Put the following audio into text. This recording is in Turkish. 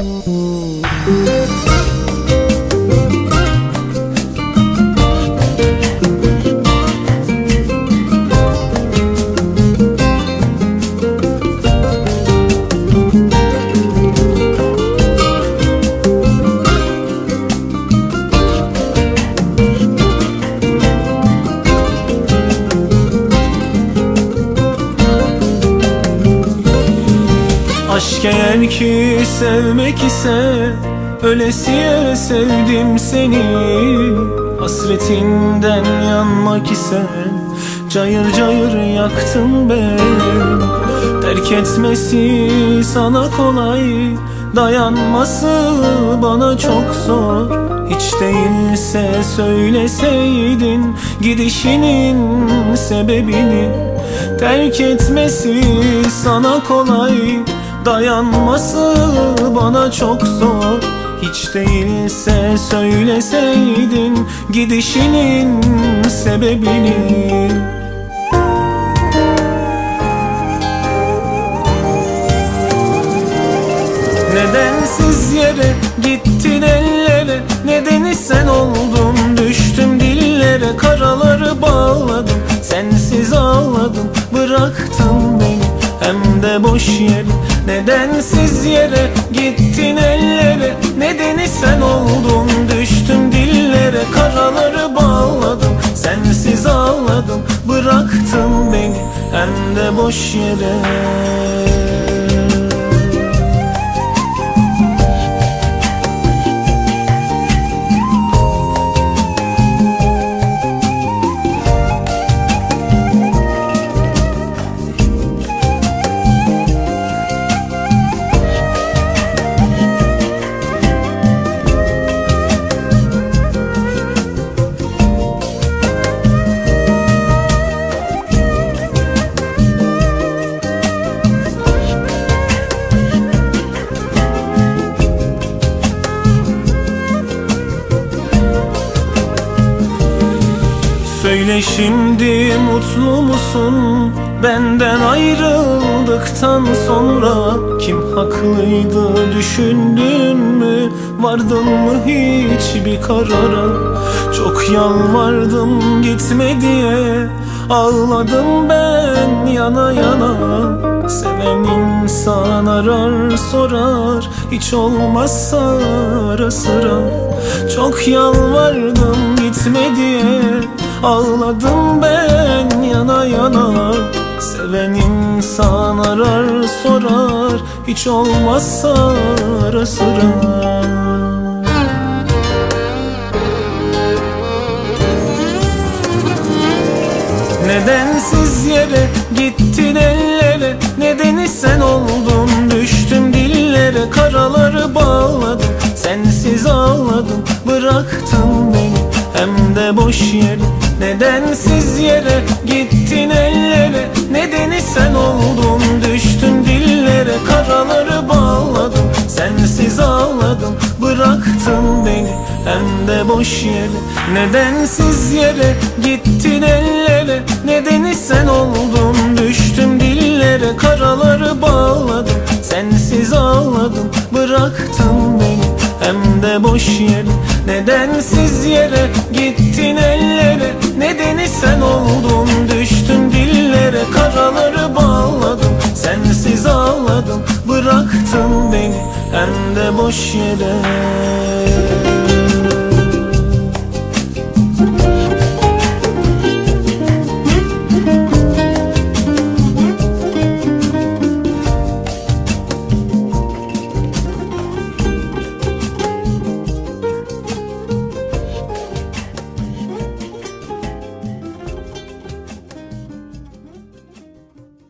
Aşk eğer ki sevmek ise ölesiye sevdim seni. Hasretinden yanmak ise cayır cayır yaktın beni. Terk etmesi sana kolay, dayanması bana çok zor. Hiç değilse söyleseydin gidişinin sebebini. Terk etmesi sana kolay, dayanması bana çok zor. Hiç değilse söyleseydin gidişinin sebebini. Nedensiz yere gittin ellere, nedeni sen oldun. Düştüm dillere, karaları bağladım, sensiz ağladım, bıraktın beni hem de boş yere. Nedensiz yere gittin ellere, nedeni sen oldun. Düştüm dillere, karaları bağladım, sensiz ağladım, bıraktın beni hem de boş yere. Söyle şimdi mutlu musun benden ayrıldıktan sonra? Kim haklıydı düşündün mü, vardın mı hiç bir karara? Çok yalvardım gitme diye, ağladım ben yana yana. Seven insan arar sorar, hiç olmazsa ara sıra. Çok yalvardım gitme diye, ağladım ben yana yana. Seven insan arar sorar, hiç olmazsa ara sıra. Nedensiz yere gittin ellere, nedeni sen oldun. Düştüm dillere, karaları bağladım, sensiz ağladım, bıraktın beni hem de boş yere. Nedensiz yere gittin ellere, nedeni sen oldun. Düştüm dillere, karaları bağladım, sensiz ağladım, bıraktın beni hem de boş yere. Nedensiz yere gittin ellere, nedeni sen oldun. Düştüm dillere, karaları bağladım, sensiz ağladım, bıraktın beni hem de boş yere. Nedensiz yere gittin ellere, nedeni sen oldun. Düştüm dillere, karaları bağladım, sensiz ağladım, bıraktın beni hem de boş yere.